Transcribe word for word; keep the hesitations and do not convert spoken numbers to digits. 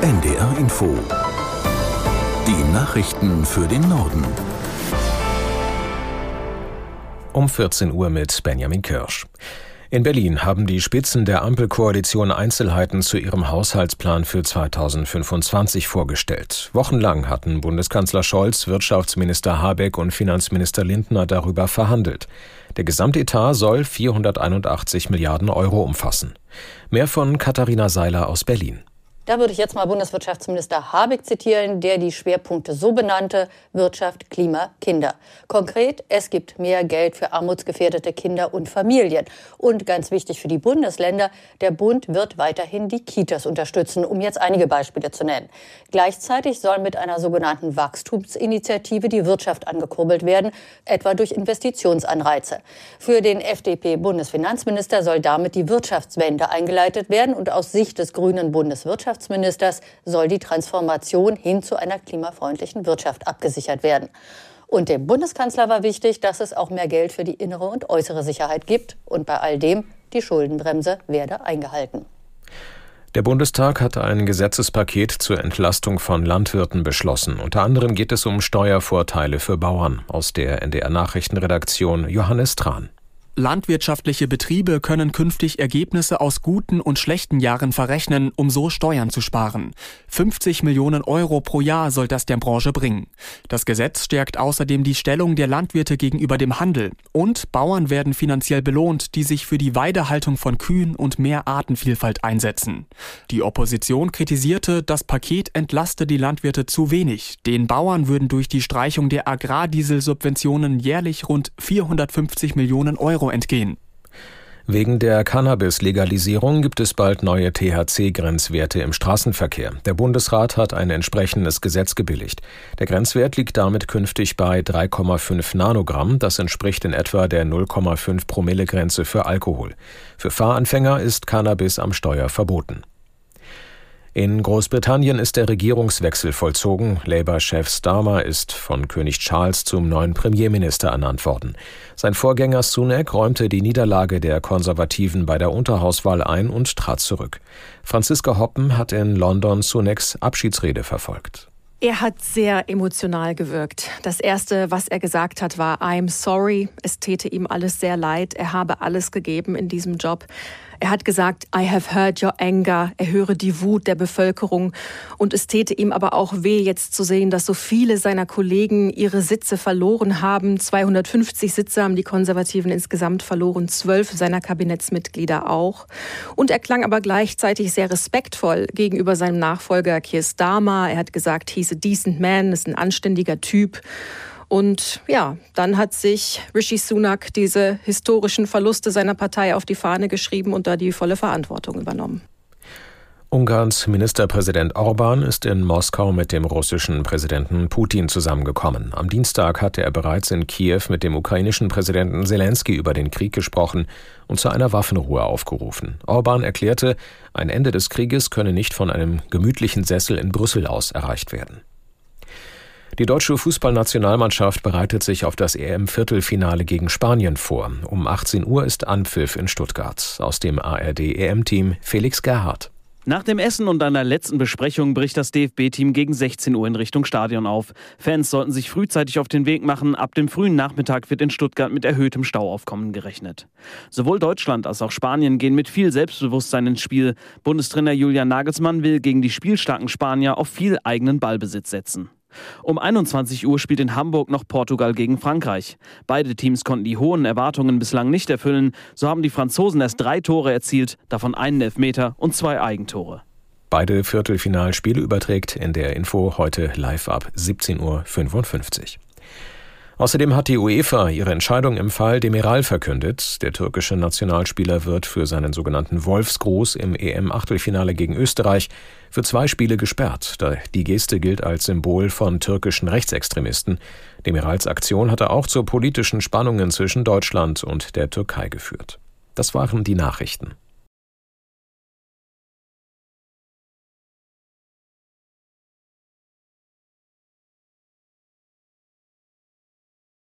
N D R Info. Die Nachrichten für den Norden. Um vierzehn Uhr mit Benjamin Kirsch. In Berlin haben die Spitzen der Ampelkoalition Einzelheiten zu ihrem Haushaltsplan für zweitausendfünfundzwanzig vorgestellt. Wochenlang hatten Bundeskanzler Scholz, Wirtschaftsminister Habeck und Finanzminister Lindner darüber verhandelt. Der Gesamtetat soll vierhunderteinundachtzig Milliarden Euro umfassen. Mehr von Katharina Seiler aus Berlin. Da würde ich jetzt mal Bundeswirtschaftsminister Habeck zitieren, der die Schwerpunkte so benannte: Wirtschaft, Klima, Kinder. Konkret, es gibt mehr Geld für armutsgefährdete Kinder und Familien. Und ganz wichtig für die Bundesländer, der Bund wird weiterhin die Kitas unterstützen, um jetzt einige Beispiele zu nennen. Gleichzeitig soll mit einer sogenannten Wachstumsinitiative die Wirtschaft angekurbelt werden, etwa durch Investitionsanreize. Für den F D P-Bundesfinanzminister soll damit die Wirtschaftswende eingeleitet werden und aus Sicht des grünen Bundeswirtschaftsministers Wirtschaftsministers soll die Transformation hin zu einer klimafreundlichen Wirtschaft abgesichert werden. Und dem Bundeskanzler war wichtig, dass es auch mehr Geld für die innere und äußere Sicherheit gibt. Und bei all dem, die Schuldenbremse werde eingehalten. Der Bundestag hat ein Gesetzespaket zur Entlastung von Landwirten beschlossen. Unter anderem geht es um Steuervorteile für Bauern. Aus der N D R-Nachrichtenredaktion Johannes Tran. Landwirtschaftliche Betriebe können künftig Ergebnisse aus guten und schlechten Jahren verrechnen, um so Steuern zu sparen. fünfzig Millionen Euro pro Jahr soll das der Branche bringen. Das Gesetz stärkt außerdem die Stellung der Landwirte gegenüber dem Handel. Und Bauern werden finanziell belohnt, die sich für die Weidehaltung von Kühen und mehr Artenvielfalt einsetzen. Die Opposition kritisierte, das Paket entlaste die Landwirte zu wenig. Den Bauern würden durch die Streichung der Agrardieselsubventionen jährlich rund vierhundertfünfzig Millionen Euro entgehen. Wegen der Cannabis-Legalisierung gibt es bald neue T H C-Grenzwerte im Straßenverkehr. Der Bundesrat hat ein entsprechendes Gesetz gebilligt. Der Grenzwert liegt damit künftig bei drei Komma fünf Nanogramm. Das entspricht in etwa der null Komma fünf Promille-Grenze für Alkohol. Für Fahranfänger ist Cannabis am Steuer verboten. In Großbritannien ist der Regierungswechsel vollzogen. Labour-Chef Starmer ist von König Charles zum neuen Premierminister ernannt worden. Sein Vorgänger Sunak räumte die Niederlage der Konservativen bei der Unterhauswahl ein und trat zurück. Franziska Hoppen hat in London Sunaks Abschiedsrede verfolgt. Er hat sehr emotional gewirkt. Das Erste, was er gesagt hat, war "I'm sorry". Es täte ihm alles sehr leid. Er habe alles gegeben in diesem Job. Er hat gesagt, "I have heard your anger". Er höre die Wut der Bevölkerung. Und es täte ihm aber auch weh, jetzt zu sehen, dass so viele seiner Kollegen ihre Sitze verloren haben. zweihundertfünfzig Sitze haben die Konservativen insgesamt verloren, zwölf seiner Kabinettsmitglieder auch. Und er klang aber gleichzeitig sehr respektvoll gegenüber seinem Nachfolger Keir Starmer. Er hat gesagt, he's a decent man, ist ein anständiger Typ. Und ja, dann hat sich Rishi Sunak diese historischen Verluste seiner Partei auf die Fahne geschrieben und da die volle Verantwortung übernommen. Ungarns Ministerpräsident Orbán ist in Moskau mit dem russischen Präsidenten Putin zusammengekommen. Am Dienstag hatte er bereits in Kiew mit dem ukrainischen Präsidenten Selenskyj über den Krieg gesprochen und zu einer Waffenruhe aufgerufen. Orbán erklärte, ein Ende des Krieges könne nicht von einem gemütlichen Sessel in Brüssel aus erreicht werden. Die deutsche Fußballnationalmannschaft bereitet sich auf das E M-Viertelfinale gegen Spanien vor. Um achtzehn Uhr ist Anpfiff in Stuttgart. Aus dem A R D-E M-Team Felix Gerhardt. Nach dem Essen und einer letzten Besprechung bricht das D F B-Team gegen sechzehn Uhr in Richtung Stadion auf. Fans sollten sich frühzeitig auf den Weg machen. Ab dem frühen Nachmittag wird in Stuttgart mit erhöhtem Stauaufkommen gerechnet. Sowohl Deutschland als auch Spanien gehen mit viel Selbstbewusstsein ins Spiel. Bundestrainer Julian Nagelsmann will gegen die spielstarken Spanier auf viel eigenen Ballbesitz setzen. Um einundzwanzig Uhr spielt in Hamburg noch Portugal gegen Frankreich. Beide Teams konnten die hohen Erwartungen bislang nicht erfüllen. So haben die Franzosen erst drei Tore erzielt, davon einen Elfmeter und zwei Eigentore. Beide Viertelfinalspiele überträgt in der Info heute live ab siebzehn Uhr fünfundfünfzig. Außerdem hat die UEFA ihre Entscheidung im Fall Demiral verkündet. Der türkische Nationalspieler wird für seinen sogenannten Wolfsgruß im E M-Achtelfinale gegen Österreich für zwei Spiele gesperrt. Die Geste gilt als Symbol von türkischen Rechtsextremisten. Demirals Aktion hatte auch zu politischen Spannungen zwischen Deutschland und der Türkei geführt. Das waren die Nachrichten.